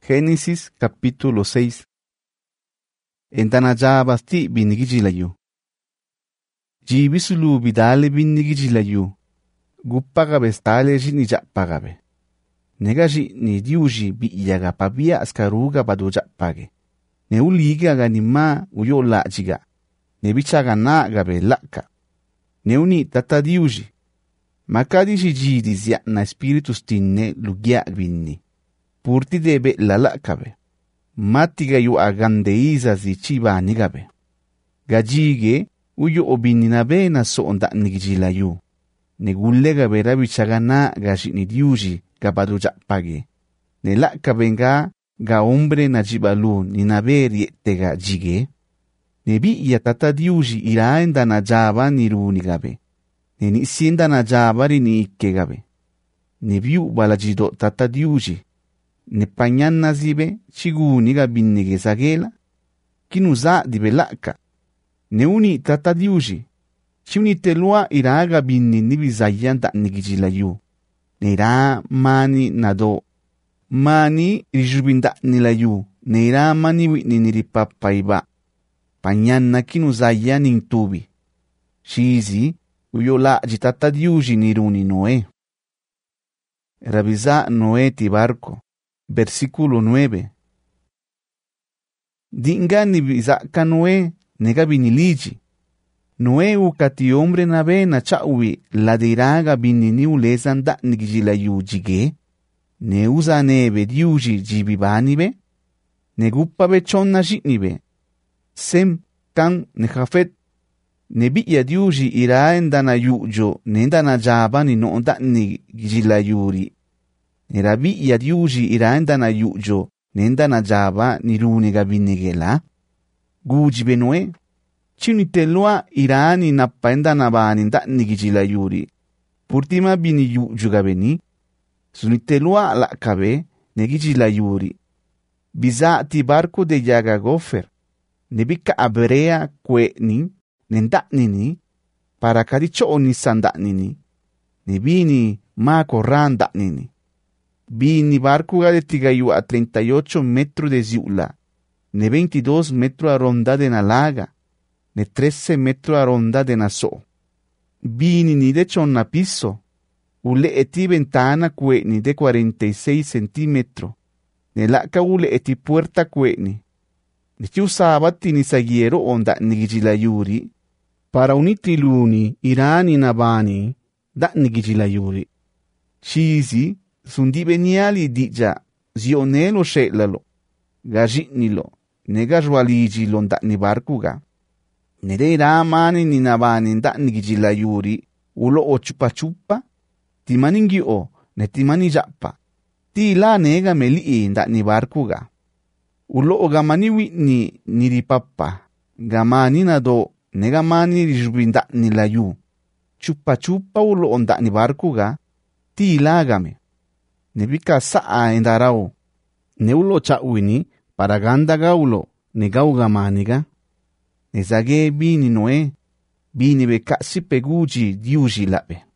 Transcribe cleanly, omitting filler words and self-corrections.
Génesis capítulo 6. Entanajaba sti binigijilayu. Jibisulu bidale binigijilayu. Guppagabe stale jini japagabe. Negaji ni diuji bi iyaga pabia askaruga badu japage. Ne uliga ganima uyo lajiga. Ne bichaga na gabe laka. Ne uni tata diuji. Makadiji jidi zia na spiritus tinne lugia binni. Purti debe la lakabe. Matiga yu agandeiza zi chiba nigabe. Gajige uyo obininabe na so onda nigijila yu. Negulle gabe rabichaga na gashini diuji gabadu japage. Ne lakabe nga ga hombre na jibalu ninabe rietega jige. Nebi iya tata diuji iraenda na jaba niru nigabe. Neni sienda na jabari ni ikkegabe. Nebiu balajido tata diuji. Ne panyanna zibe chiguniga binnige sagela. Kinuza dibe laka. Ne uni tata diuji. Chiuni telua iraga binni nibizayan da nigijila yu. Ne ira mani nado. Mani rijubinda nilayu. Ne ira mani witni niripapaiba. Panyanna kinuzayan nintubi. Shizi uyo la jitata diuji niruni Noé. Rabiza Noé ti barco. Versículo 9. Dinga ni bizaka Noé nega biniliji. Noé ukati hombre nabe na chawi la diraga binini ulesan da nigijila yujige. Ne uza nebe diuji jibibanibe. Ne guppa bechonna jitnibe. Sem kan ne jafet. Ne biya diuji iraenda na yujo nenda na jaba ni no da nigijila yuri. Nerabi ya diuji iraenda na yujo nenda na jaba ni runiga binigela. Gujibe Noé. Chinitelua irani na paenda na bani da nigijila yuri. Purtima bini yujuga beni. Sunitelua la kabe negijila yuri. Biza ti barco de yaga gofer. Nebika abrea kwe ni nenda nini. Para kadicho ni sanda nini. Nebini ma korranda nini. Bini barco de tigayu a 38 metros de ziula, ne 22 metros a ronda de nalaga, ne 13 metros a ronda de naso. Bini ni de chonna piso, ule eti ventana cueni de 46 centímetros, ne laka ule eti puerta cueni. Ne chiusaba tini sagiero onda nigijilayuri, para uniti luni irani nabani, da nigijilayuri. Shizi, sundi beniali dija zionelo shetlalo gajitnilo nega jwaliji londa ni barkuga nere ramani ni nabani nda nigijila yuri ulo o chupa chupa timaningi o ne timani japa ti la nega meli nda ni barkuga ulo o gamani witni niripapa gamani nado nega mani rijubinda ni layu chupa chupa ulo onda ni barkuga ti la game Nebika saa endarao. Neulo chawini para ganda gaulo negauga maniga. Nezage bini Noé. Bini be kasi peguji diuji labe.